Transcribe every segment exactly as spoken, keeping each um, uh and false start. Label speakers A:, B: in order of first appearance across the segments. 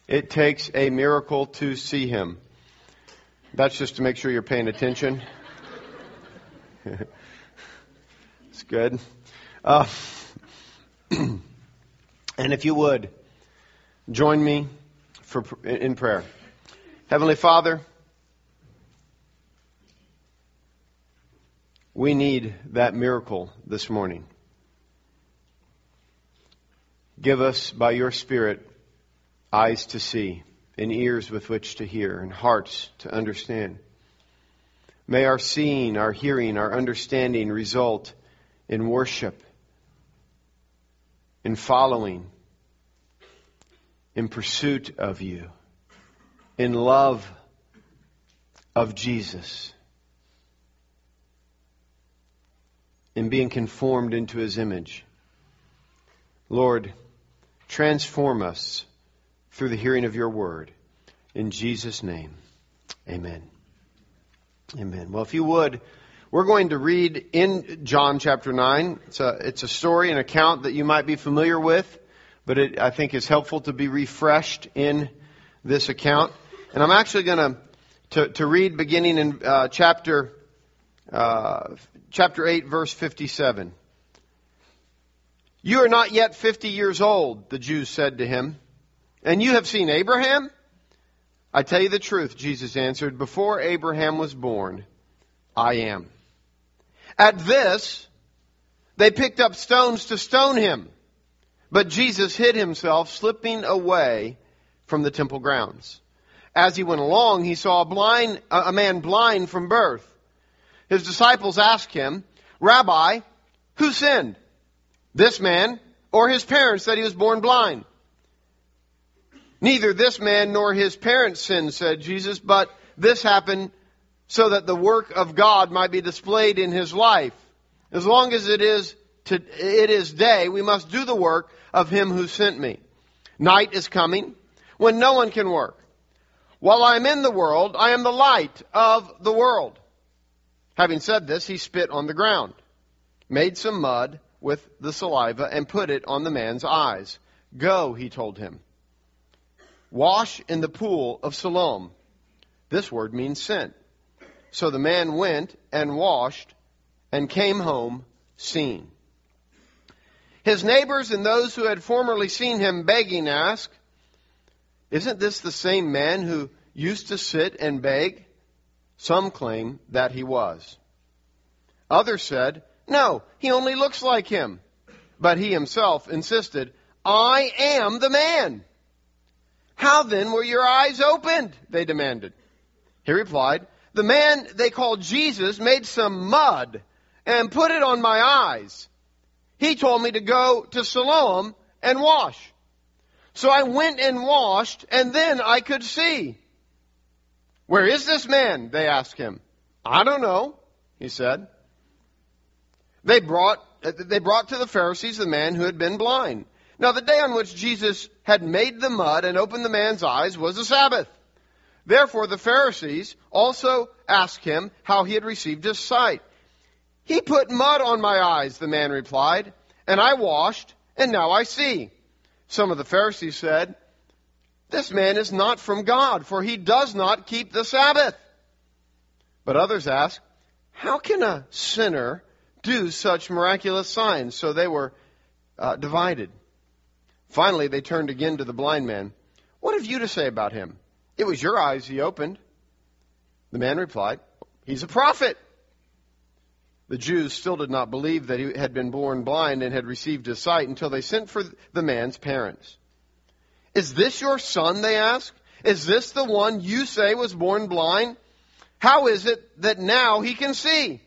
A: It takes a miracle to see Him. That's just to make sure you're paying attention. It's good. Uh, and if you would, join me for in prayer. Heavenly Father, we need that miracle this morning. Give us, by your Spirit, eyes to see, and ears with which to hear, and hearts to understand. May our seeing, our hearing, our understanding result in worship, in following, in pursuit of you, in love of Jesus, in being conformed into His image. Lord, transform us through the hearing of your word. In Jesus' name, amen. Amen. Well, if you would, we're going to read in John chapter nine. It's a, it's a story, an account that you might be familiar with, but it, I think, is helpful to be refreshed in this account. And I'm actually going to to, to read beginning in uh, chapter uh, chapter eight, verse fifty-seven. You are not yet fifty years old, the Jews said to him, and you have seen Abraham? I tell you the truth, Jesus answered, before Abraham was born, I am. At this, they picked up stones to stone him, but Jesus hid himself, slipping away from the temple grounds. As he went along, he saw a blind, a man blind from birth. His disciples asked him, Rabbi, who sinned, this man or his parents, that he was born blind? Neither this man nor his parents sinned, said Jesus, but this happened so that the work of God might be displayed in his life. As long as it is to, it is day, we must do the work of him who sent me. Night is coming when no one can work. While I am in the world, I am the light of the world. Having said this, he spit on the ground, made some mud with the saliva, and put it on the man's eyes. Go, he told him. Wash in the pool of Siloam. This word means sent. So the man went and washed and came home seeing. His neighbors and those who had formerly seen him begging asked, isn't this the same man who used to sit and beg? Some claim that he was. Others said, no, he only looks like him. But he himself insisted, I am the man. How then were your eyes opened? They demanded. He replied, the man they called Jesus made some mud and put it on my eyes. He told me to go to Siloam and wash. So I went and washed, and then I could see. Where is this man? They asked him. I don't know, he said. They brought, they brought to the Pharisees the man who had been blind. Now the day on which Jesus had made the mud and opened the man's eyes was the Sabbath. Therefore the Pharisees also asked him how he had received his sight. He put mud on my eyes, the man replied, and I washed, and now I see. Some of the Pharisees said, this man is not from God, for he does not keep the Sabbath. But others asked, how can a sinner do such miraculous signs? So they were uh, divided. Finally, they turned again to the blind man. What have you to say about him? It was your eyes he opened. The man replied, he's a prophet. The Jews still did not believe that he had been born blind and had received his sight until they sent for the man's parents. Is this your son, they asked? Is this the one you say was born blind? How is it that now he can see?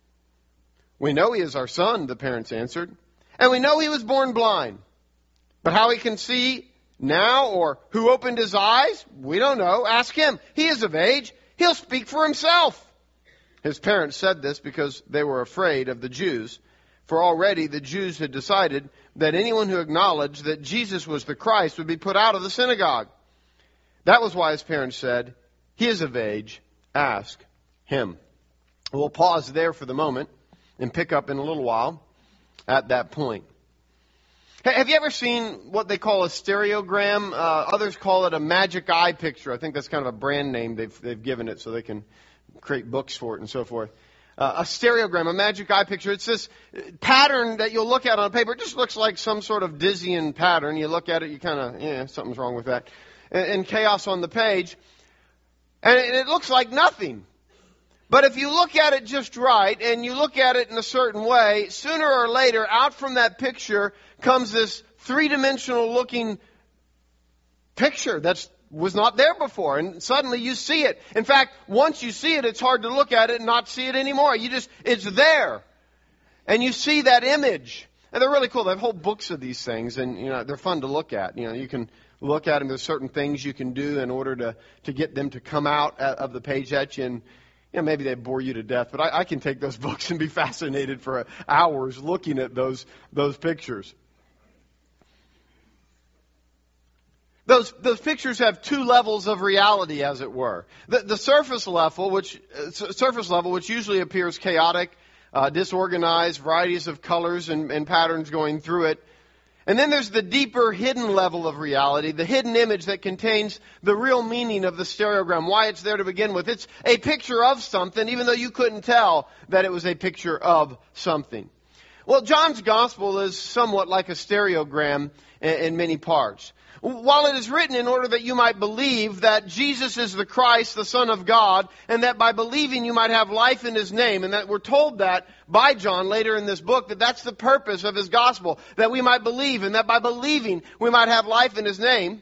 A: We know he is our son, the parents answered, and we know he was born blind. But how he can see now, or who opened his eyes, we don't know. Ask him. He is of age. He'll speak for himself. His parents said this because they were afraid of the Jews, for already the Jews had decided that anyone who acknowledged that Jesus was the Christ would be put out of the synagogue. That was why his parents said, he is of age, ask him. We'll pause there for the moment and pick up in a little while at that point. Have you ever seen what they call a stereogram? Uh, others call it a magic eye picture. I think that's kind of a brand name they've, they've given it so they can create books for it and so forth. Uh, a stereogram, a magic eye picture. It's this pattern that you'll look at on paper. It just looks like some sort of dizzying pattern. You look at it, you kind of, yeah, something's wrong with that. And, and chaos on the page. And it, it looks like nothing. But if you look at it just right, and you look at it in a certain way, sooner or later, out from that picture comes this three-dimensional looking picture that was not there before. And suddenly you see it. In fact, once you see it, it's hard to look at it and not see it anymore. You just, it's there. And you see that image. And they're really cool. They have whole books of these things, and you know they're fun to look at. You know, you can look at them. There's certain things you can do in order to, to get them to come out of the page at you. And you know, maybe they bore you to death, but I, I can take those books and be fascinated for hours looking at those those pictures. Those those pictures have two levels of reality, as it were. The, the surface level, which uh, surface level, which usually appears chaotic, uh, disorganized, varieties of colors and, and patterns going through it. And then there's the deeper hidden level of reality, the hidden image that contains the real meaning of the stereogram, why it's there to begin with. It's a picture of something, even though you couldn't tell that it was a picture of something. Well, John's gospel is somewhat like a stereogram in, in many parts. While it is written in order that you might believe that Jesus is the Christ, the Son of God, and that by believing you might have life in His name, and that we're told that by John later in this book, that that's the purpose of his gospel, that we might believe, and that by believing we might have life in His name.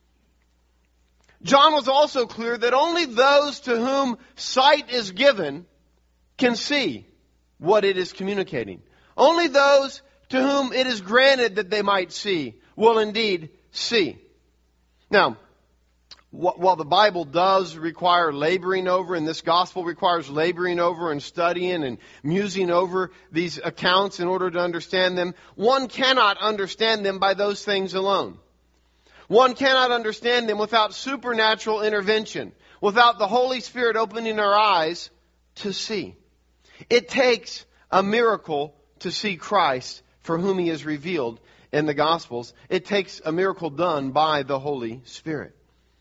A: John was also clear that only those to whom sight is given can see what it is communicating. Only those to whom it is granted that they might see will indeed see. Now, while the Bible does require laboring over, and this gospel requires laboring over and studying and musing over these accounts in order to understand them, one cannot understand them by those things alone. One cannot understand them without supernatural intervention, without the Holy Spirit opening our eyes to see. It takes a miracle to see Christ for whom He is revealed in the Gospels. It takes a miracle done by the Holy Spirit.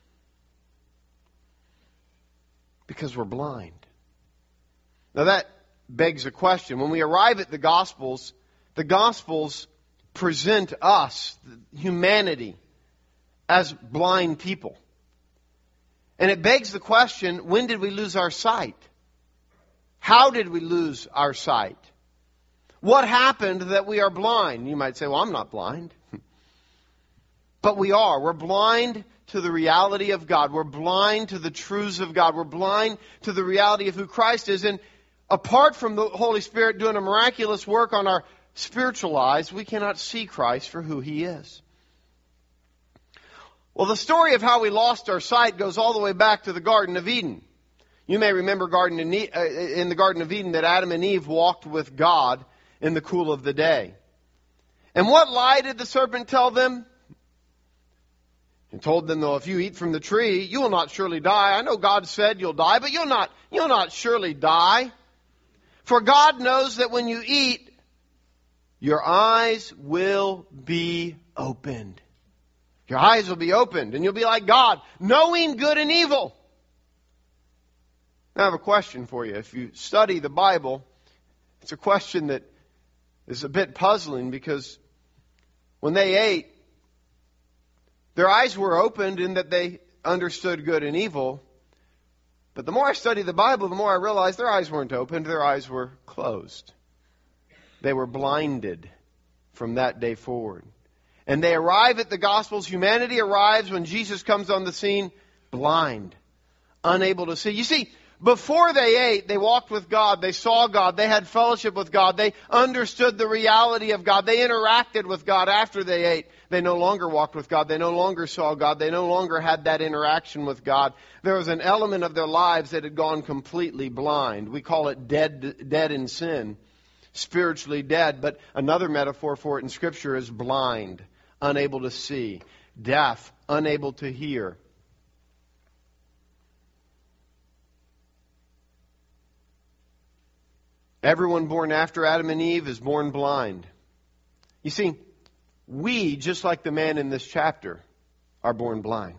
A: Because we're blind. Now that begs a question. When we arrive at the Gospels, the Gospels present us, humanity, as blind people. And it begs the question, when did we lose our sight? How did we lose our sight? What happened that we are blind? You might say, well, I'm not blind. But we are. We're blind to the reality of God. We're blind to the truths of God. We're blind to the reality of who Christ is. And apart from the Holy Spirit doing a miraculous work on our spiritual eyes, we cannot see Christ for who He is. Well, the story of how we lost our sight goes all the way back to the Garden of Eden. You may remember Garden in the Garden of Eden that Adam and Eve walked with God in the cool of the day. And what lie did the serpent tell them? He told them, though, if you eat from the tree, you will not surely die. I know God said you'll die, but you'll not, you'll not surely die. For God knows that when you eat, your eyes will be opened. Your eyes will be opened, and you'll be like God, knowing good and evil. Now, I have a question for you. If you study the Bible, it's a question that is a bit puzzling, because when they ate, their eyes were opened in that they understood good and evil. But the more I study the Bible, the more I realize their eyes weren't opened, their eyes were closed. They were blinded from that day forward. And they arrive at the Gospels. Humanity arrives when Jesus comes on the scene blind, unable to see. You see, before they ate, they walked with God. They saw God. They had fellowship with God. They understood the reality of God. They interacted with God. After they ate, they no longer walked with God. They no longer saw God. They no longer had that interaction with God. There was an element of their lives that had gone completely blind. We call it dead, dead in sin, spiritually dead. But another metaphor for it in Scripture is blind, unable to see, deaf, unable to hear. Everyone born after Adam and Eve is born blind. You see, we, just like the man in this chapter, are born blind.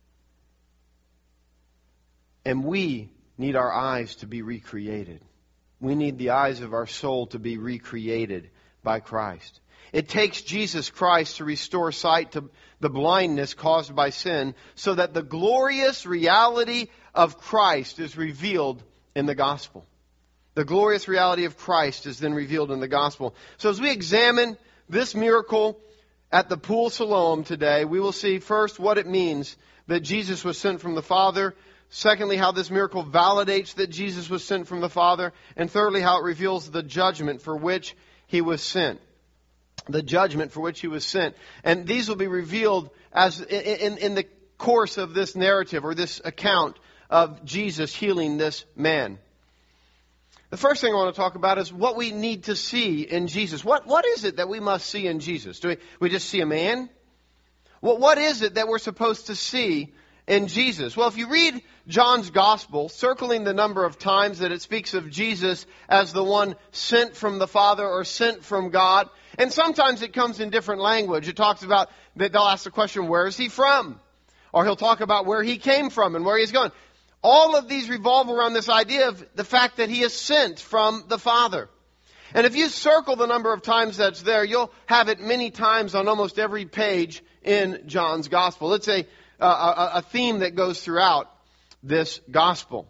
A: And we need our eyes to be recreated. We need the eyes of our soul to be recreated by Christ. It takes Jesus Christ to restore sight to the blindness caused by sin, so that the glorious reality of Christ is revealed in the gospel. The glorious reality of Christ is then revealed in the gospel. So as we examine this miracle at the Pool Siloam today, we will see first what it means that Jesus was sent from the Father. Secondly, how this miracle validates that Jesus was sent from the Father. And thirdly, how it reveals the judgment for which He was sent. The judgment for which He was sent. And these will be revealed as in, in, in the course of this narrative or this account of Jesus healing this man. The first thing I want to talk about is what we need to see in Jesus. What, what is it that we must see in Jesus? Do we, we just see a man? Well, what is it that we're supposed to see in Jesus? Well, if you read John's Gospel, circling the number of times that it speaks of Jesus as the one sent from the Father or sent from God, and sometimes it comes in different language. It talks about that they'll ask the question, where is He from? Or he'll talk about where He came from and where He's going. All of these revolve around this idea of the fact that He is sent from the Father. And if you circle the number of times that's there, you'll have it many times on almost every page in John's Gospel. It's a, a, a theme that goes throughout this Gospel.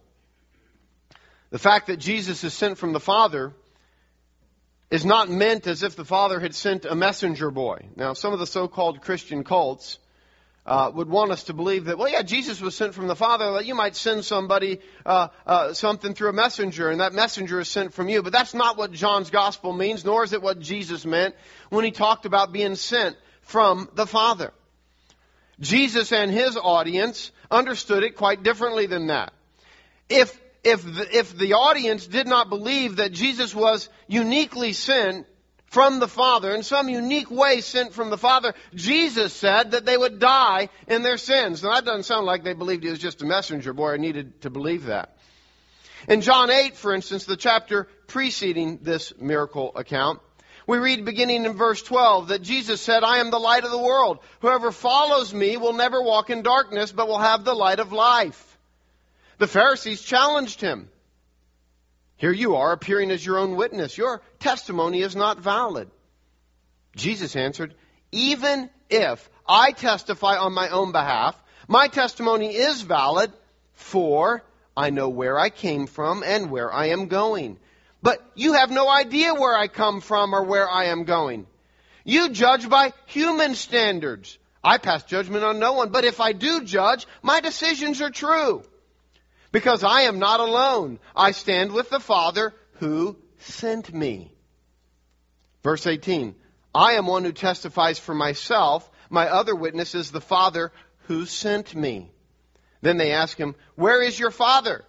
A: The fact that Jesus is sent from the Father is not meant as if the Father had sent a messenger boy. Now, some of the so-called Christian cults Uh, would want us to believe that, well, yeah, Jesus was sent from the Father, that you might send somebody uh, uh, something through a messenger, and that messenger is sent from you. But that's not what John's Gospel means, nor is it what Jesus meant when He talked about being sent from the Father. Jesus and His audience understood it quite differently than that. If, if, the, if the audience did not believe that Jesus was uniquely sent from the Father, in some unique way sent from the Father, Jesus said that they would die in their sins. Now that doesn't sound like they believed He was just a messenger boy. I needed to believe that. In John eight, for instance, the chapter preceding this miracle account, we read beginning in verse twelve that Jesus said, I am the light of the world. Whoever follows me will never walk in darkness, but will have the light of life. The Pharisees challenged Him. Here you are, appearing as your own witness. Your testimony is not valid. Jesus answered, even if I testify on my own behalf, my testimony is valid, for I know where I came from and where I am going. But you have no idea where I come from or where I am going. You judge by human standards. I pass judgment on no one. But if I do judge, my decisions are true. Because I am not alone. I stand with the Father who sent me. Verse eighteen. I am one who testifies for myself. My other witness is the Father who sent me. Then they ask Him, where is your Father?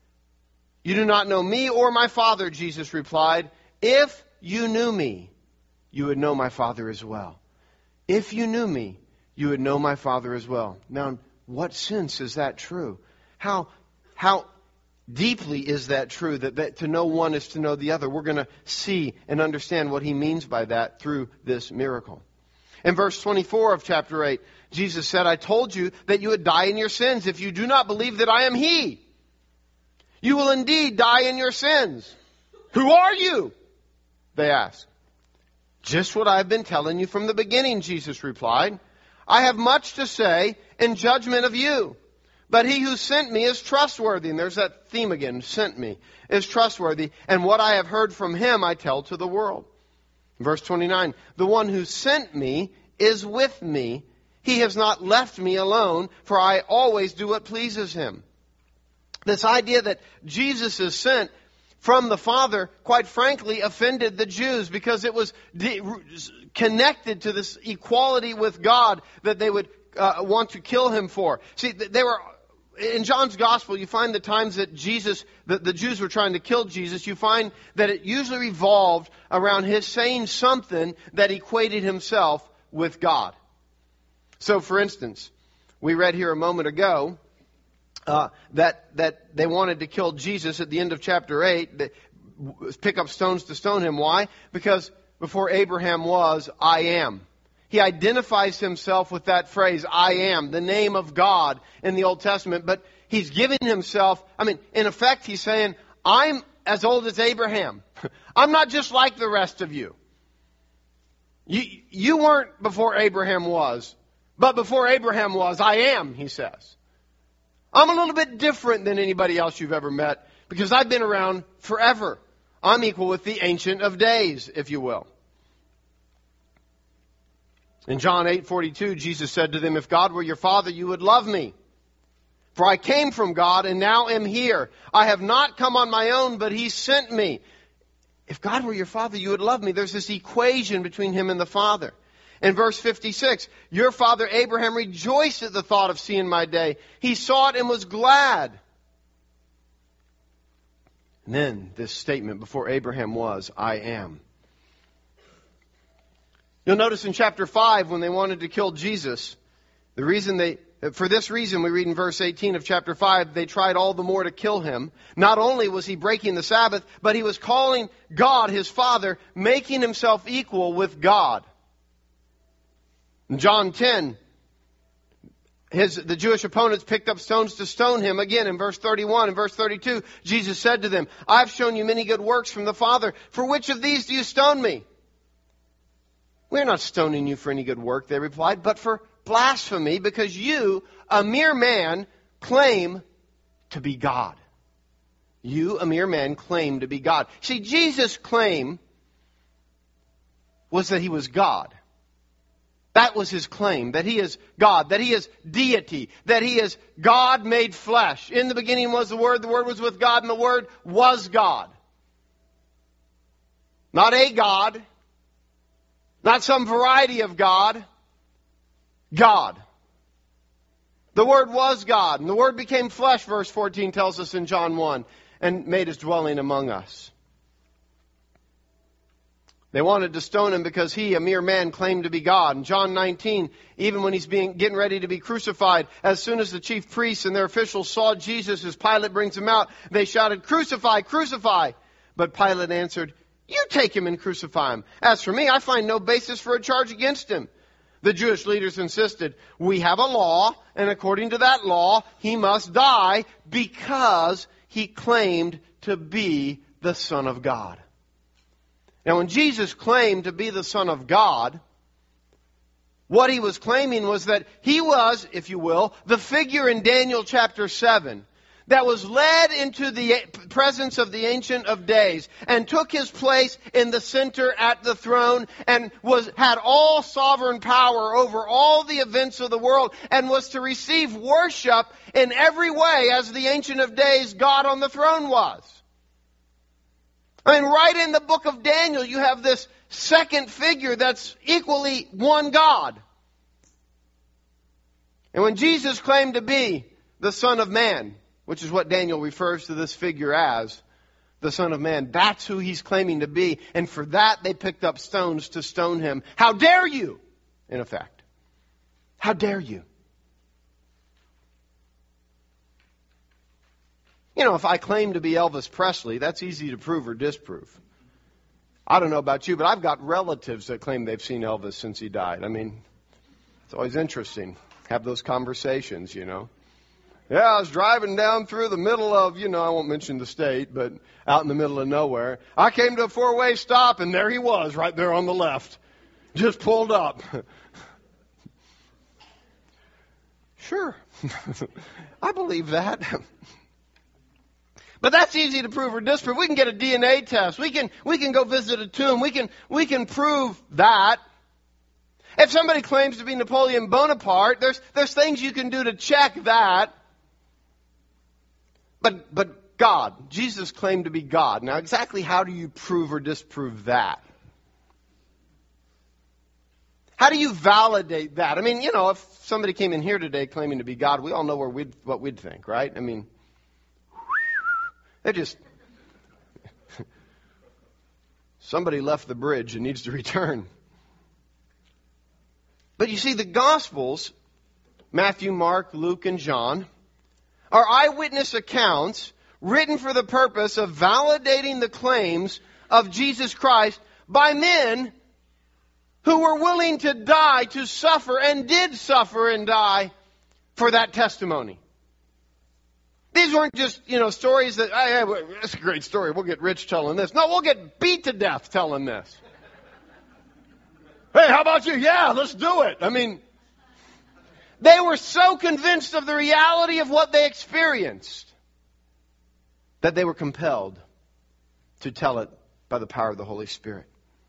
A: You do not know me or my Father, Jesus replied. If you knew me, you would know my Father as well. If you knew me, you would know my Father as well. Now, in what sense is that true? How How deeply is that true, that, that to know one is to know the other? We're going to see and understand what He means by that through this miracle. In verse twenty-four of chapter eight, Jesus said, I told you that you would die in your sins if you do not believe that I am He. You will indeed die in your sins. Who are you? They asked. Just what I've been telling you from the beginning, Jesus replied. I have much to say in judgment of you. But He who sent me is trustworthy. And there's that theme again, sent me, is trustworthy. And what I have heard from Him I tell to the world. Verse twenty-nine, the one who sent me is with me. He has not left me alone, for I always do what pleases Him. This idea that Jesus is sent from the Father, quite frankly, offended the Jews because it was de- connected to this equality with God that they would uh, want to kill Him for. See, they were... In John's Gospel, you find the times that Jesus, the, the Jews were trying to kill Jesus, you find that it usually revolved around His saying something that equated Himself with God. So, for instance, we read here a moment ago uh, that that they wanted to kill Jesus at the end of chapter eight, that, pick up stones to stone Him. Why? Because before Abraham was, I am. he identifies himself with that phrase, I am, the name of God in the Old Testament. But he's giving himself, I mean, in effect, he's saying, I'm as old as Abraham. I'm not just like the rest of you. You, you weren't before Abraham was. But before Abraham was, I am, he says. I'm a little bit different than anybody else you've ever met because I've been around forever. I'm equal with the Ancient of Days, if you will. In John eight forty-two, Jesus said to them, if God were your Father, you would love me. For I came from God and now am here. I have not come on my own, but He sent me. If God were your Father, you would love me. There's this equation between Him and the Father. In verse fifty-six, your father Abraham rejoiced at the thought of seeing my day. He saw it and was glad. And then this statement, before Abraham was, I am. You'll notice in chapter five, when they wanted to kill Jesus, the reason they, for this reason, we read in verse eighteen of chapter five, they tried all the more to kill him. Not only was he breaking the Sabbath, but he was calling God his Father, making himself equal with God. In John ten, his, the Jewish opponents picked up stones to stone him. Again, in verse thirty-one and verse thirty-two, Jesus said to them, I've shown you many good works from the Father. For which of these do you stone me? We're not stoning you for any good work, they replied, but for blasphemy, because you, a mere man, claim to be God. You, a mere man, claim to be God. See, Jesus' claim was that He was God. That was His claim, that He is God, that He is deity, that He is God made flesh. In the beginning was the Word, the Word was with God, and the Word was God. Not a God, not some variety of God, God. The Word was God, and the Word became flesh, verse fourteen tells us in John one, and made His dwelling among us. They wanted to stone Him because He, a mere man, claimed to be God. In John nineteen, even when He's being getting ready to be crucified, as soon as the chief priests and their officials saw Jesus as Pilate brings Him out, they shouted, crucify, crucify. But Pilate answered, you take Him and crucify Him. As for me, I find no basis for a charge against Him. The Jewish leaders insisted, we have a law, and according to that law, He must die because He claimed to be the Son of God. Now, when Jesus claimed to be the Son of God, what He was claiming was that He was, if you will, the figure in Daniel chapter seven that was led into the presence of the Ancient of Days and took His place in the center at the throne and was had all sovereign power over all the events of the world and was to receive worship in every way as the Ancient of Days, God on the throne was. I mean, right in the book of Daniel, you have this second figure that's equally one God. And when Jesus claimed to be the Son of Man, which is what Daniel refers to this figure as, the Son of Man, that's who He's claiming to be. And for that, they picked up stones to stone Him. How dare you, in effect? How dare you? You know, if I claim to be Elvis Presley, that's easy to prove or disprove. I don't know about you, but I've got relatives that claim they've seen Elvis since he died. I mean, it's always interesting. Have those conversations, you know. Yeah, I was driving down through the middle of, you know, I won't mention the state, but out in the middle of nowhere. I came to a four-way stop, and there he was, right there on the left. Just pulled up. Sure. I believe that. But that's easy to prove or disprove. We can get a D N A test. We can we can go visit a tomb. We can we can prove that. If somebody claims to be Napoleon Bonaparte, there's there's things you can do to check that. But but God, Jesus claimed to be God. Now exactly how do you prove or disprove that? How do you validate that? I mean, you know, if somebody came in here today claiming to be God, we all know where we'd, what we'd think, right? I mean, they just, somebody left the bridge and needs to return. But you see, the Gospels, Matthew, Mark, Luke, and John, are eyewitness accounts written for the purpose of validating the claims of Jesus Christ by men who were willing to die, to suffer, and did suffer and die for that testimony. These weren't just, you know, stories that, hey, that's a great story, we'll get rich telling this. No, we'll get beat to death telling this. Hey, how about you? Yeah, let's do it. I mean, they were so convinced of the reality of what they experienced that they were compelled to tell it by the power of the Holy Spirit.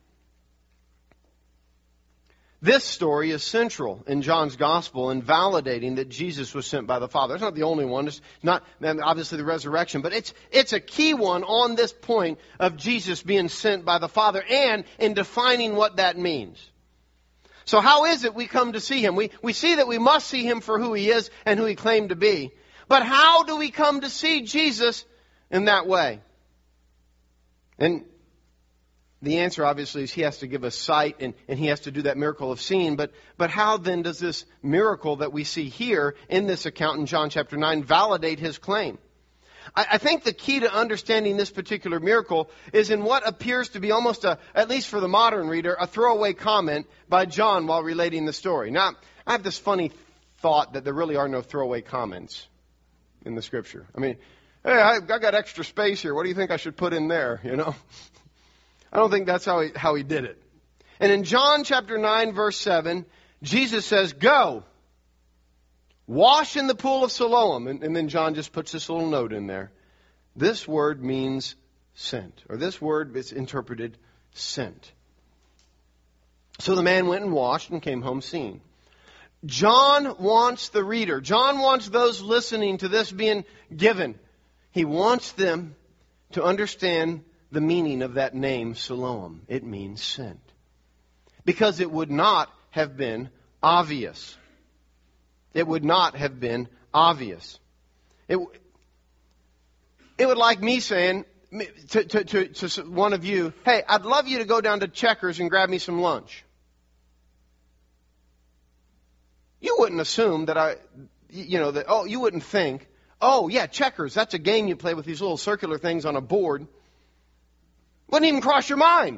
A: This story is central in John's Gospel in validating that Jesus was sent by the Father. It's not the only one. It's not obviously the resurrection, but it's it's a key one on this point of Jesus being sent by the Father and in defining what that means. So how is it we come to see Him? We, we see that we must see Him for who He is and who He claimed to be. But how do we come to see Jesus in that way? And the answer, obviously, is He has to give us sight, and, and He has to do that miracle of seeing. But, but how then does this miracle that we see here in this account in John chapter nine validate His claim? I, I think the key to understanding this particular miracle is in what appears to be almost, a, at least for the modern reader, a throwaway comment by John while relating the story. Now, I have this funny thought that there really are no throwaway comments in the Scripture. I mean, hey, I, I got extra space here. What do you think I should put in there, you know? I don't think that's how he, how he did it. And in John chapter nine, verse seven, Jesus says, go, wash in the pool of Siloam. And, and then John just puts this little note in there. This word means sent, or this word is interpreted sent. So the man went and washed and came home seeing. John wants the reader, John wants those listening to this being given. He wants them to understand the meaning of that name, Siloam. It means sent. Because it would not have been obvious. It would not have been obvious. It, it would like me saying to, to, to, to one of you, hey, I'd love you to go down to Checkers and grab me some lunch. You wouldn't assume that I, you know, that, oh, you wouldn't think, oh, yeah, Checkers, that's a game you play with these little circular things on a board. Wouldn't even cross your mind.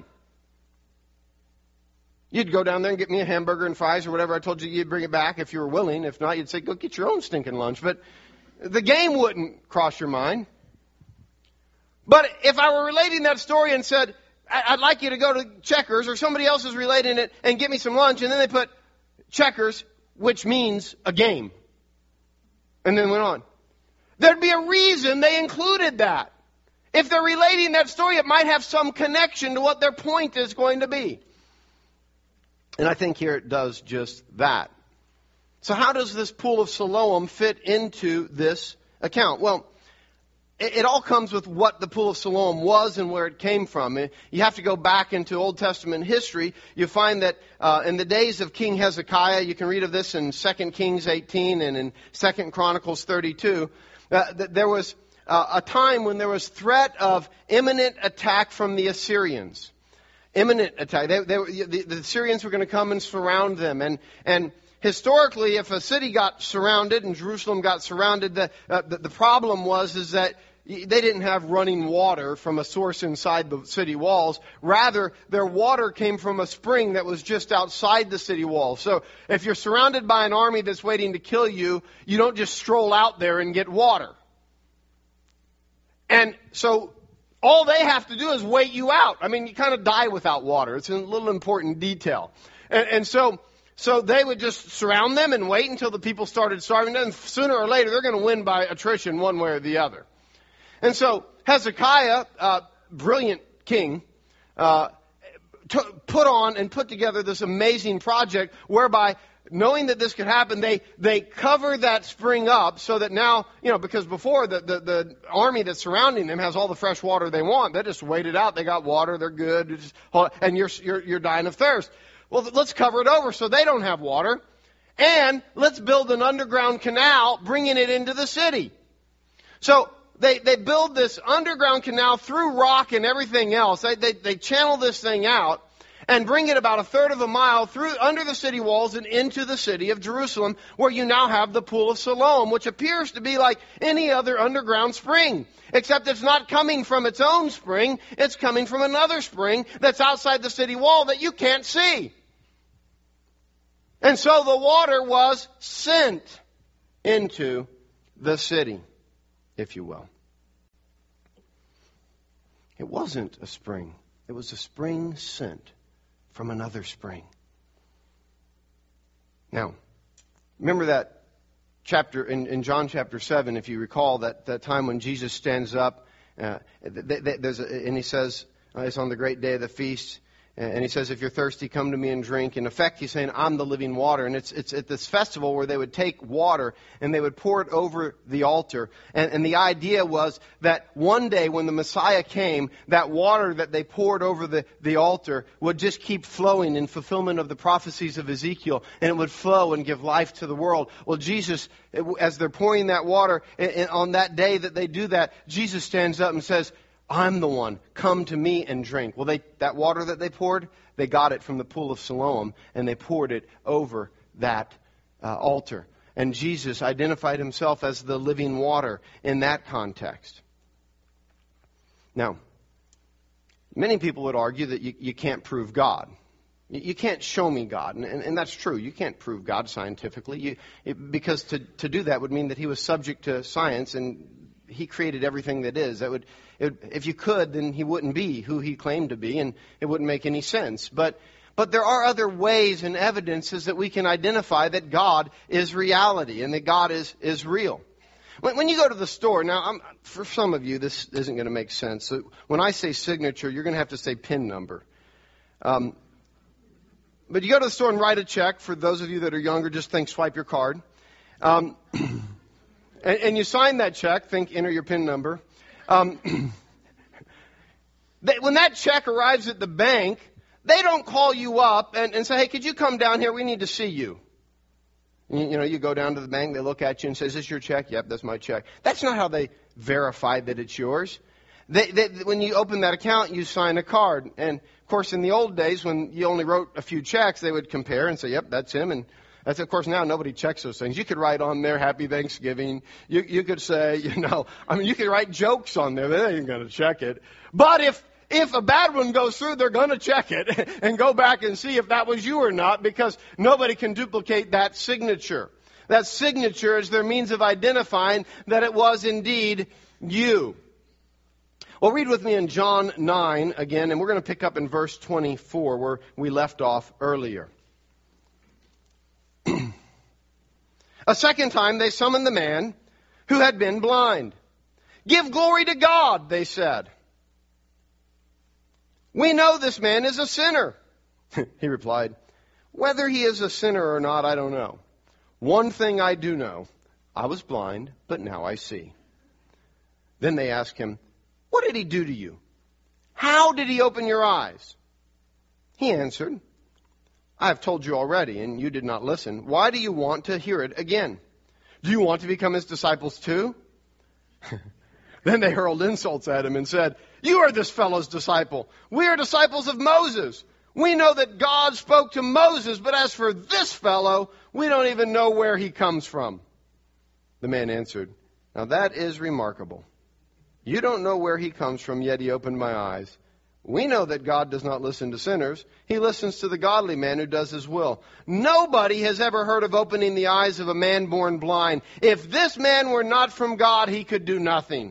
A: You'd go down there and get me a hamburger and fries or whatever I told you you'd bring it back if you were willing. If not, you'd say, go get your own stinking lunch. But the game wouldn't cross your mind. But if I were relating that story and said, I'd like you to go to Checkers, or somebody else is relating it and get me some lunch, and then they put Checkers, which means a game, and then went on, there'd be a reason they included that. If they're relating that story, it might have some connection to what their point is going to be. And I think here it does just that. So how does this pool of Siloam fit into this account? Well, it, it all comes with what the pool of Siloam was and where it came from. You have to go back into Old Testament history. You find that uh, in the days of King Hezekiah, you can read of this in Second Kings eighteen and in Second Chronicles thirty-two, uh, that there was Uh, a time when there was threat of imminent attack from the Assyrians. Imminent attack. They, they, the, the Assyrians were going to come and surround them. And, and historically, if a city got surrounded and Jerusalem got surrounded, the, uh, the, the problem was is that they didn't have running water from a source inside the city walls. Rather, their water came from a spring that was just outside the city walls. So if you're surrounded by an army that's waiting to kill you, you don't just stroll out there and get water. And so all they have to do is wait you out. I mean, you kind of die without water. It's a little important detail. And, and so so they would just surround them and wait until the people started starving. And sooner or later, they're going to win by attrition one way or the other. And so Hezekiah, uh, brilliant king, uh, t- put on and put together this amazing project whereby, knowing that this could happen, they, they cover that spring up so that now, you know, because before the, the, the army that's surrounding them has all the fresh water they want. They just wait it out. They got water. They're good. Just, and you're, you're, you're dying of thirst. Well, let's cover it over so they don't have water. And let's build an underground canal, bringing it into the city. So they, they build this underground canal through rock and everything else. They, they, they channel this thing out and bring it about a third of a mile through under the city walls and into the city of Jerusalem, where you now have the pool of Siloam, which appears to be like any other underground spring, except it's not coming from its own spring. It's coming from another spring that's outside the city wall that you can't see. And so the water was sent into the city, if you will. It wasn't a spring. It was a spring sent from another spring. Now, remember that chapter in, in John chapter seven, if you recall, that, that time when Jesus stands up, uh, th- th- there's a, and he says, uh, it's on the great day of the feast, and he says, if you're thirsty, come to me and drink. In effect, he's saying, I'm the living water. And it's it's at this festival where they would take water and they would pour it over the altar. And, and the idea was that one day when the Messiah came, that water that they poured over the, the altar would just keep flowing in fulfillment of the prophecies of Ezekiel. And it would flow and give life to the world. Well, Jesus, as they're pouring that water, and, and on that day that they do that, Jesus stands up and says, I'm the one. Come to me and drink. Well, they, that water that they poured, they got it from the pool of Siloam, and they poured it over that uh, altar. And Jesus identified himself as the living water in that context. Now, many people would argue that you, you can't prove God. You, you can't show me God. And, and, and that's true. You can't prove God scientifically. You, it, because to, to do that would mean that he was subject to science, and he created everything that is. That would, it, if you could, then he wouldn't be who he claimed to be, and it wouldn't make any sense. But but there are other ways and evidences that we can identify that God is reality and that God is, is real. When, when you go to the store, now I'm, for some of you this isn't going to make sense. So when I say signature, you're going to have to say PIN number. Um, but you go to the store and write a check. For those of you that are younger, just think swipe your card. Um, And, and you sign that check, think enter your PIN number. Um, they, when that check arrives at the bank, they don't call you up and, and say, hey, could you come down here? We need to see you. you. You know, you go down to the bank, they look at you and say, is this your check? Yep, that's my check. That's not how they verify that it's yours. They, they, when you open that account, you sign a card. And, of course, in the old days, when you only wrote a few checks, they would compare and say, yep, that's him. And that's, of course, now nobody checks those things. You could write on there, Happy Thanksgiving. You, you could say, you know, I mean, you could write jokes on there. They ain't going to check it. But if, if a bad one goes through, they're going to check it and go back and see if that was you or not, because nobody can duplicate that signature. That signature is their means of identifying that it was indeed you. Well, read with me in John nine again, and we're going to pick up in verse twenty-four where we left off earlier. A second time they summoned the man who had been blind. Give glory to God, they said. We know this man is a sinner. He replied, whether he is a sinner or not, I don't know. One thing I do know, I was blind, but now I see. Then they asked him, what did he do to you? How did he open your eyes? He answered, I have told you already, and you did not listen. Why do you want to hear it again? Do you want to become his disciples too? Then they hurled insults at him and said, you are this fellow's disciple. We are disciples of Moses. We know that God spoke to Moses, but as for this fellow, we don't even know where he comes from. The man answered, now that is remarkable. You don't know where he comes from, yet he opened my eyes. We know that God does not listen to sinners. He listens to the godly man who does his will. Nobody has ever heard of opening the eyes of a man born blind. If this man were not from God, he could do nothing.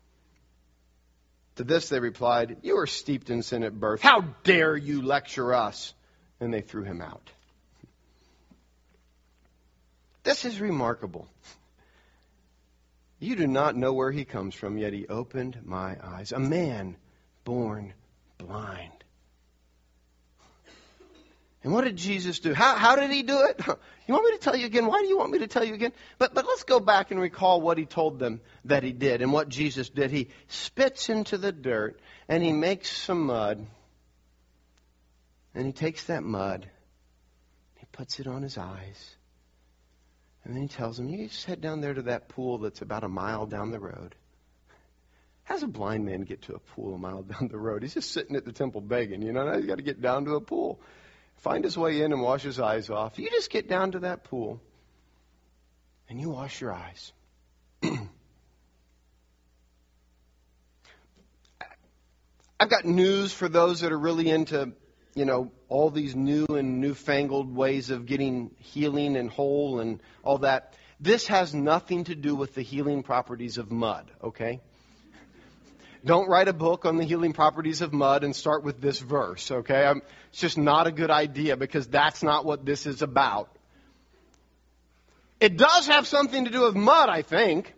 A: To this they replied, you are steeped in sin at birth. How dare you lecture us? And they threw him out. This is remarkable. You do not know where he comes from, yet he opened my eyes. A man born blind. And what did Jesus do? How, how did he do it? You want me to tell you again? Why do you want me to tell you again? But, but let's go back and recall what he told them that he did and what Jesus did. He spits into the dirt and he makes some mud. And he takes that mud. He puts it on his eyes. And then he tells him, you just head down there to that pool that's about a mile down the road. How does a blind man get to a pool a mile down the road? He's just sitting at the temple begging, you know. Now he's got to get down to a pool. Find his way in and wash his eyes off. You just get down to that pool and you wash your eyes. I've got news for those that are really into you know, all these new and newfangled ways of getting healing and whole and all that. This has nothing to do with the healing properties of mud, okay? Don't write a book on the healing properties of mud and start with this verse, okay? I'm, it's just not a good idea because that's not what this is about. It does have something to do with mud, I think.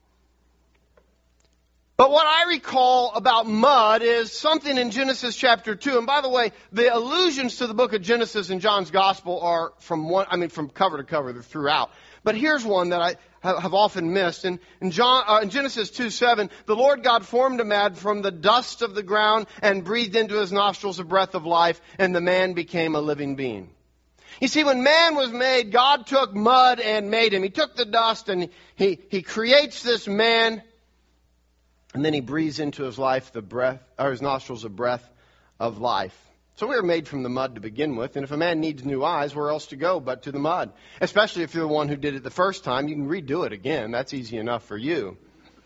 A: But what I recall about mud is something in Genesis chapter two. And by the way, the allusions to the book of Genesis in John's Gospel are from one, I mean, from cover to cover, they're throughout. But here's one that I have often missed. In, in, John, uh, in Genesis two seven, the Lord God formed a man from the dust of the ground and breathed into his nostrils a breath of life, and the man became a living being. You see, when man was made, God took mud and made him. He took the dust and he, he creates this man, and then he breathes into his life the breath, or his nostrils a breath of life. So we were made from the mud to begin with, and if a man needs new eyes, where else to go but to the mud? Especially if you're the one who did it the first time, you can redo it again. That's easy enough for you.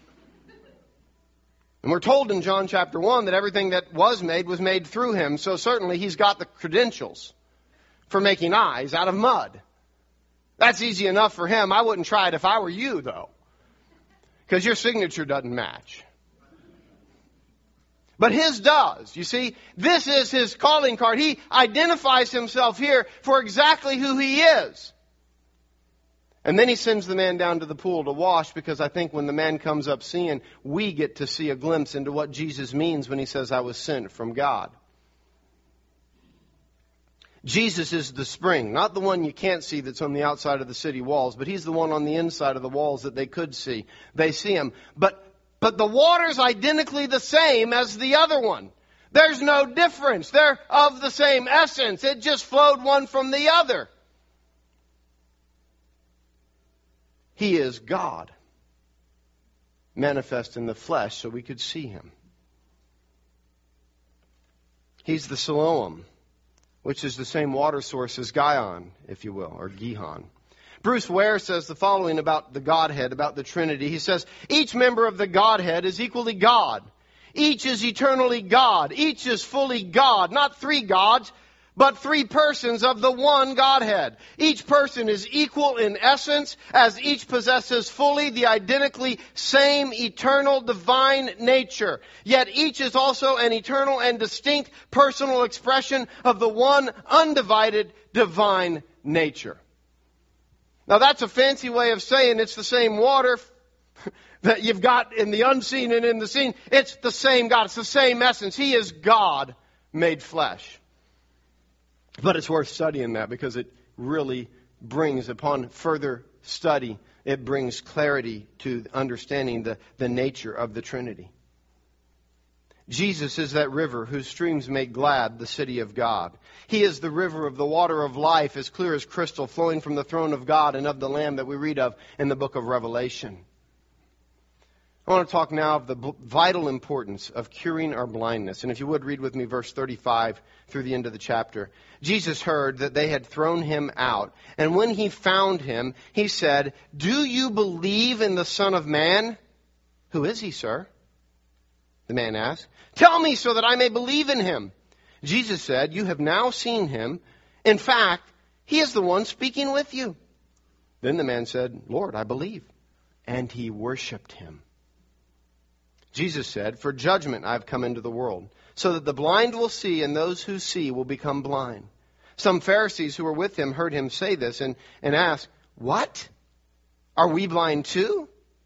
A: And we're told in John chapter one that everything that was made was made through him, so certainly he's got the credentials for making eyes out of mud. That's easy enough for him. I wouldn't try it if I were you, though, because your signature doesn't match. But his does. You see, this is his calling card. He identifies himself here for exactly who he is. And then he sends the man down to the pool to wash, because I think when the man comes up seeing, we get to see a glimpse into what Jesus means when he says, I was sent from God. Jesus is the spring, not the one you can't see that's on the outside of the city walls, but he's the one on the inside of the walls that they could see. They see him. But But the water's identically the same as the other one. There's no difference. They're of the same essence. It just flowed one from the other. He is God, manifest in the flesh so we could see him. He's the Siloam, which is the same water source as Gihon, if you will, or Gihon. Bruce Ware says the following about the Godhead, about the Trinity. He says, each member of the Godhead is equally God. Each is eternally God. Each is fully God. Not three gods, but three persons of the one Godhead. Each person is equal in essence, as each possesses fully the identically same eternal divine nature. Yet each is also an eternal and distinct personal expression of the one undivided divine nature. Now that's a fancy way of saying it's the same water that you've got in the unseen and in the seen. It's the same God. It's the same essence. He is God made flesh. But it's worth studying that because it really brings, upon further study, it brings clarity to understanding the, the nature of the Trinity. Jesus is that river whose streams make glad the city of God. He is the river of the water of life, as clear as crystal, flowing from the throne of God and of the Lamb that we read of in the book of Revelation. I want to talk now of the vital importance of curing our blindness. And if you would, read with me verse thirty-five through the end of the chapter. Jesus heard that they had thrown him out. And when he found him, he said, "Do you believe in the Son of Man?" "Who is he, sir?" the man asked. "Tell me so that I may believe in him." Jesus said, "You have now seen him. In fact, he is the one speaking with you." Then the man said, "Lord, I believe." And he worshipped him. Jesus said, "For judgment I have come into the world, so that the blind will see and those who see will become blind." Some Pharisees who were with him heard him say this and, and asked, "What? Are we blind too?"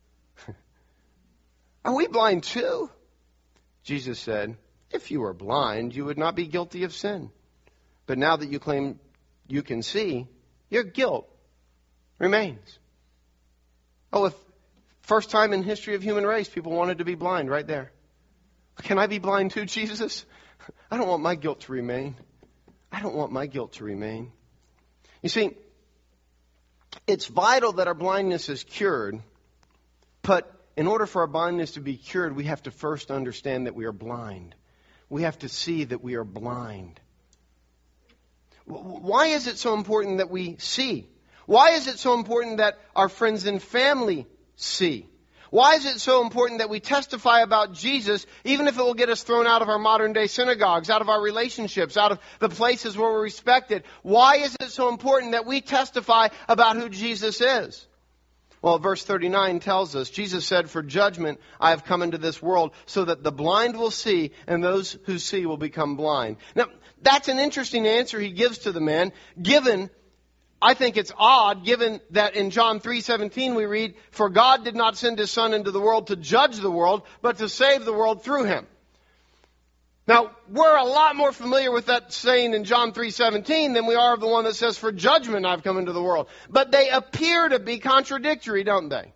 A: Are we blind too? Jesus said, "If you were blind, you would not be guilty of sin. But now that you claim you can see, your guilt remains." Oh, if first time in history of human race, people wanted to be blind right there. Can I be blind too, Jesus? I don't want my guilt to remain. I don't want my guilt to remain. You see, it's vital that our blindness is cured, but in order for our blindness to be cured, we have to first understand that we are blind. We have to see that we are blind. Why is it so important that we see? Why is it so important that our friends and family see? Why is it so important that we testify about Jesus, even if it will get us thrown out of our modern day synagogues, out of our relationships, out of the places where we're respected? Why is it so important that we testify about who Jesus is? Well, verse thirty-nine tells us, Jesus said, "For judgment I have come into this world, so that the blind will see, and those who see will become blind." Now, that's an interesting answer he gives to the man, given, I think it's odd, given that in John three seventeen we read, "For God did not send His Son into the world to judge the world, but to save the world through Him." Now, we're a lot more familiar with that saying in John three seventeen than we are of the one that says, "For judgment I've come into the world." But they appear to be contradictory, don't they?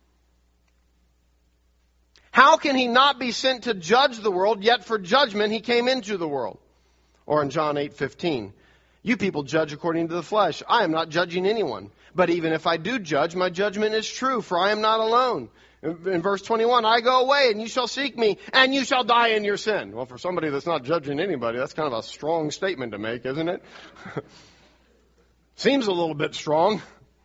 A: How can He not be sent to judge the world, yet for judgment He came into the world? Or in John eight fifteen, "You people judge according to the flesh. I am not judging anyone. But even if I do judge, my judgment is true, for I am not alone." In verse twenty-one, "I go away and you shall seek me and you shall die in your sin." Well, for somebody that's not judging anybody, that's kind of a strong statement to make, isn't it? Seems a little bit strong.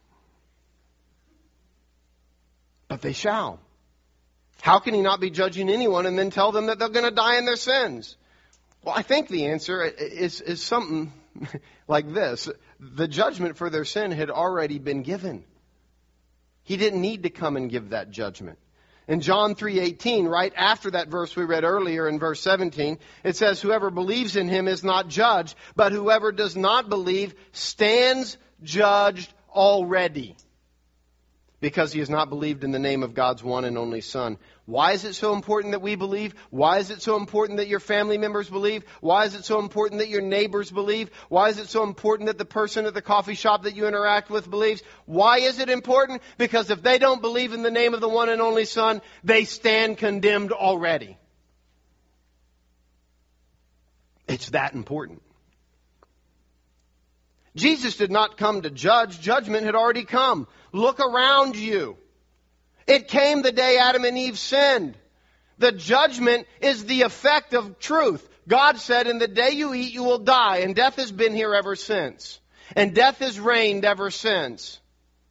A: But they shall. How can He not be judging anyone and then tell them that they're going to die in their sins? Well, I think the answer is, is something like this. The judgment for their sin had already been given. He didn't need to come and give that judgment. In John three eighteen, right after that verse we read earlier in verse seventeen, it says, "Whoever believes in Him is not judged, but whoever does not believe stands judged already, because he has not believed in the name of God's one and only Son." Why is it so important that we believe? Why is it so important that your family members believe? Why is it so important that your neighbors believe? Why is it so important that the person at the coffee shop that you interact with believes? Why is it important? Because if they don't believe in the name of the one and only Son, they stand condemned already. It's that important. Jesus did not come to judge. Judgment had already come. Look around you. It came the day Adam and Eve sinned. The judgment is the effect of truth. God said, "In the day you eat, you will die." And death has been here ever since. And death has reigned ever since.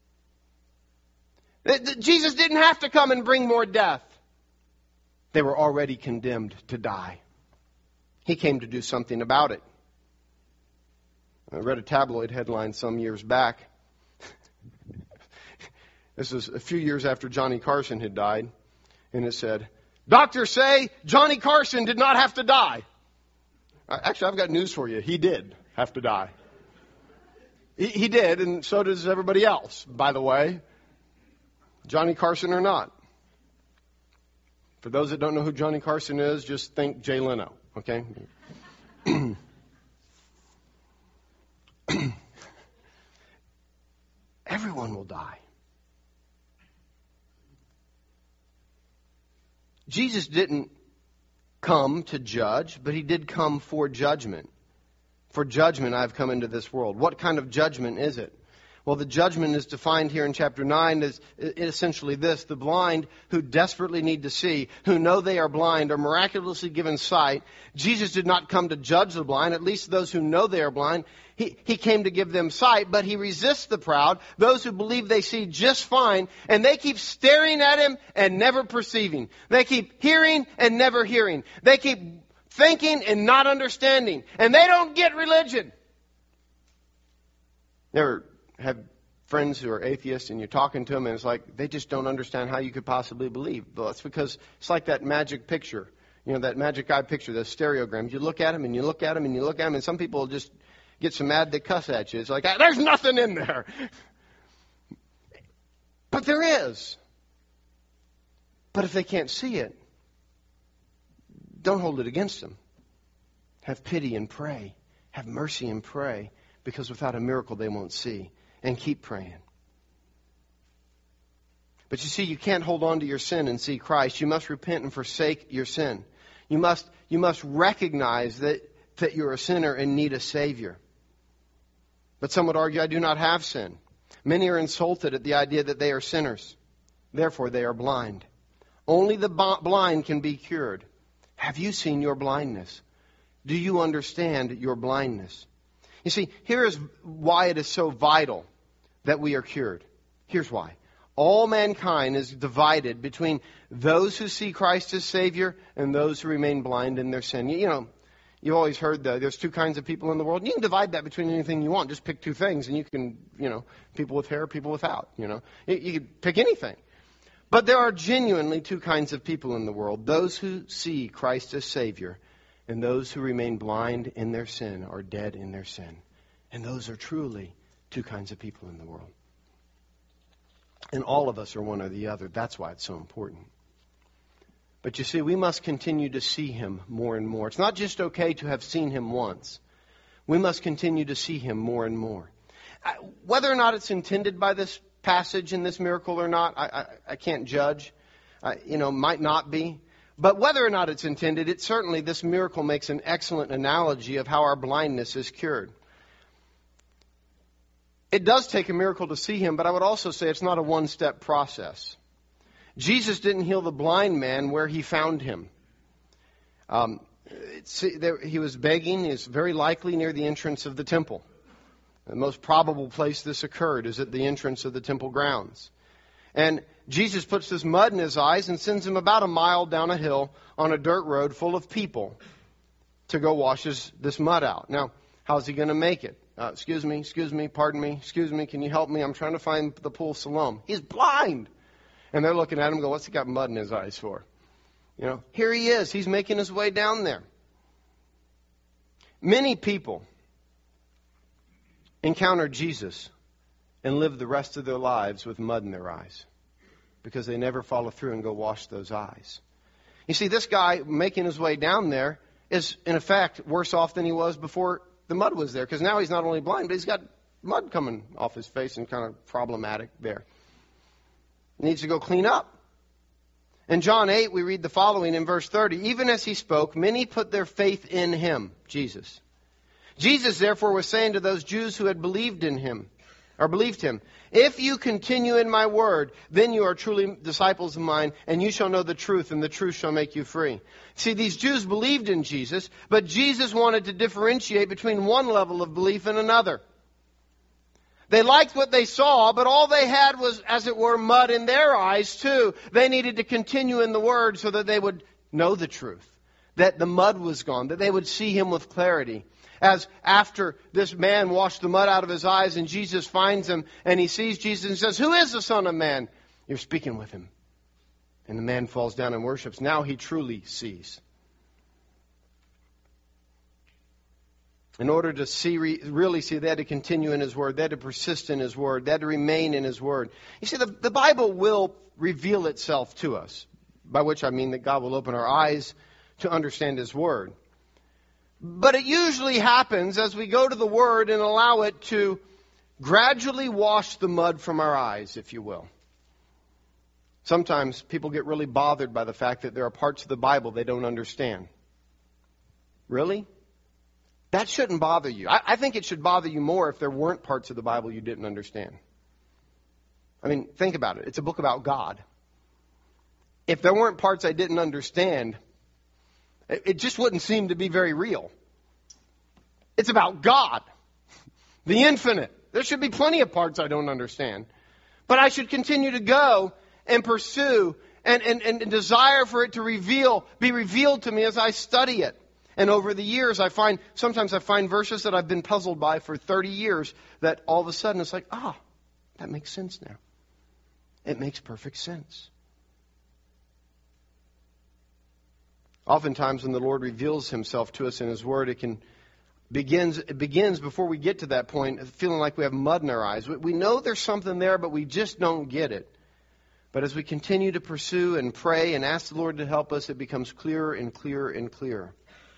A: Jesus didn't have to come and bring more death. They were already condemned to die. He came to do something about it. I read a tabloid headline some years back. This was a few years after Johnny Carson had died. And it said, "Doctors say Johnny Carson did not have to die." Actually, I've got news for you. He did have to die. He, he did, and so does everybody else, by the way. Johnny Carson or not. For those that don't know who Johnny Carson is, just think Jay Leno, okay? Everyone will die. Jesus didn't come to judge, but He did come for judgment. For judgment I have come into this world. What kind of judgment is it? Well, the judgment is defined here in chapter nine as essentially this: the blind who desperately need to see, who know they are blind, are miraculously given sight. Jesus did not come to judge the blind, at least those who know they are blind. He, he came to give them sight, but He resists the proud, those who believe they see just fine, and they keep staring at Him and never perceiving. They keep hearing and never hearing. They keep thinking and not understanding, and they don't get religion. Never have friends who are atheists and you're talking to them and it's like they just don't understand how you could possibly believe. Well, it's because it's like that magic picture, you know, that magic eye picture, the stereograms. You look at them and you look at them and you look at them, and some people just get so mad they cuss at you. It's like, there's nothing in there. But there is. But if they can't see it, don't hold it against them. Have pity and pray. Have mercy and pray, because without a miracle they won't see. And keep praying. But you see, you can't hold on to your sin and see Christ. You must repent and forsake your sin. You must, you must recognize that, that you're a sinner and need a Savior. But some would argue, I do not have sin. Many are insulted at the idea that they are sinners. Therefore, they are blind. Only the blind can be cured. Have you seen your blindness? Do you understand your blindness? You see, here is why it is so vital that we are cured. Here's why. All mankind is divided between those who see Christ as Savior and those who remain blind in their sin. You, you know, you've always heard that there's two kinds of people in the world. You can divide that between anything you want. Just pick two things, and you can, you know, people with hair, people without. You know, you, you can pick anything. But there are genuinely two kinds of people in the world: those who see Christ as Savior, and those who remain blind in their sin or dead in their sin. And those are truly two kinds of people in the world. And all of us are one or the other. That's why it's so important. But you see, we must continue to see Him more and more. It's not just okay to have seen Him once. We must continue to see Him more and more. Whether or not it's intended by this passage in this miracle or not, I, I, I can't judge. Uh, you know, might not be. But whether or not it's intended, it certainly, this miracle makes an excellent analogy of how our blindness is cured. It does take a miracle to see Him, but I would also say it's not a one-step process. Jesus didn't heal the blind man where He found him. Um, there, he was begging. He was very likely near the entrance of the temple. The most probable place this occurred is at the entrance of the temple grounds. And Jesus puts this mud in his eyes and sends him about a mile down a hill on a dirt road full of people to go wash his, this mud out. Now, how's he going to make it? Uh, excuse me, excuse me, pardon me, excuse me, can you help me? I'm trying to find the pool of Siloam. He's blind. And they're looking at him and go, what's he got mud in his eyes for? You know, here he is. He's making his way down there. Many people encounter Jesus and live the rest of their lives with mud in their eyes because they never follow through and go wash those eyes. You see, this guy making his way down there is, in effect, worse off than he was before the mud was there, because now he's not only blind, but he's got mud coming off his face and kind of problematic there. He needs to go clean up. In John eight, we read the following in verse thirty. Even as he spoke, many put their faith in him, Jesus. Jesus, therefore, was saying to those Jews who had believed in him, or believed him, if you continue in my word, then you are truly disciples of mine, and you shall know the truth, and the truth shall make you free. See, these Jews believed in Jesus, but Jesus wanted to differentiate between one level of belief and another. They liked what they saw, but all they had was, as it were, mud in their eyes too. They needed to continue in the word so that they would know the truth, that the mud was gone, that they would see him with clarity. As after this man washed the mud out of his eyes and Jesus finds him and he sees Jesus and says, who is the Son of Man? You're speaking with him. And the man falls down and worships. Now he truly sees. In order to see, really see, they had to continue in his word. They had to persist in his word. They had to remain in his word. You see, the, the Bible will reveal itself to us, by which I mean that God will open our eyes to understand his word. But it usually happens as we go to the Word and allow it to gradually wash the mud from our eyes, if you will. Sometimes people get really bothered by the fact that there are parts of the Bible they don't understand. Really? That shouldn't bother you. I, I think it should bother you more if there weren't parts of the Bible you didn't understand. I mean, think about it. It's a book about God. If there weren't parts I didn't understand, it just wouldn't seem to be very real. It's about God, the infinite. There should be plenty of parts I don't understand. But I should continue to go and pursue and, and, and desire for it to reveal, be revealed to me as I study it. And over the years, I find, sometimes I find verses that I've been puzzled by for thirty years that all of a sudden it's like, ah, that makes sense now. It makes perfect sense. Oftentimes when the Lord reveals himself to us in his word, it can begins it begins before we get to that point feeling like we have mud in our eyes. We, we know there's something there, but we just don't get it. But as we continue to pursue and pray and ask the Lord to help us, it becomes clearer and clearer and clearer.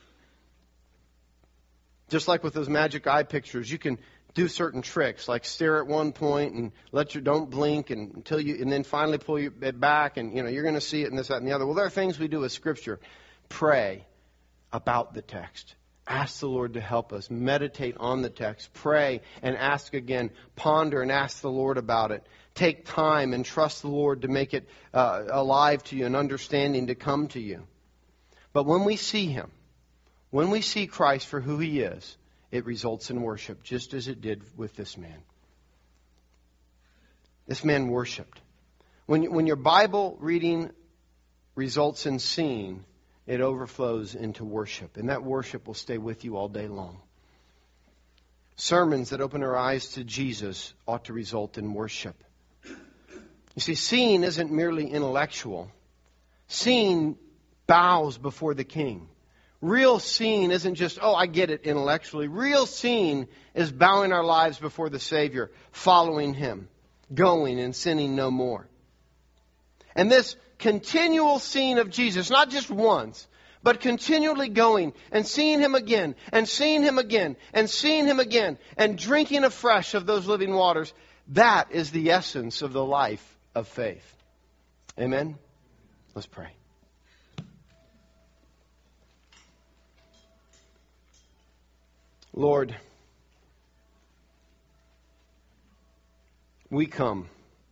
A: Just like with those magic eye pictures, you can do certain tricks, like stare at one point and let your don't blink and until you, and then finally pull your, it back, and you know you're going to see it and this, that, and the other. Well, there are things we do with Scripture. Pray about the text. Ask the Lord to help us. Meditate on the text. Pray and ask again. Ponder and ask the Lord about it. Take time and trust the Lord to make it uh, alive to you and understanding to come to you. But when we see him, when we see Christ for who he is, it results in worship, just as it did with this man. This man worshiped. When, when your Bible reading results in seeing, it overflows into worship. And that worship will stay with you all day long. Sermons that open our eyes to Jesus ought to result in worship. You see, seeing isn't merely intellectual. Seeing bows before the King. Real seeing isn't just, oh, I get it intellectually. Real seeing is bowing our lives before the Savior, following Him, going and sinning no more. And this continual seeing of Jesus, not just once, but continually going and seeing Him again, and seeing Him again, and seeing Him again, and drinking afresh of those living waters, that is the essence of the life of faith. Amen? Let's pray. Lord, we come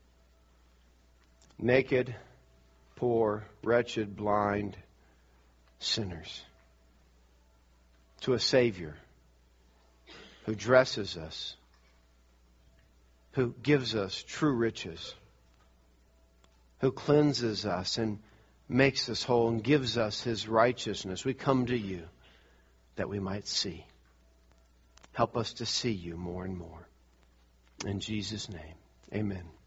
A: naked, poor, wretched, blind sinners to a Savior who dresses us, who gives us true riches, who cleanses us and makes us whole and gives us His righteousness. We come to You that we might see. Help us to see You more and more. In Jesus' name, amen.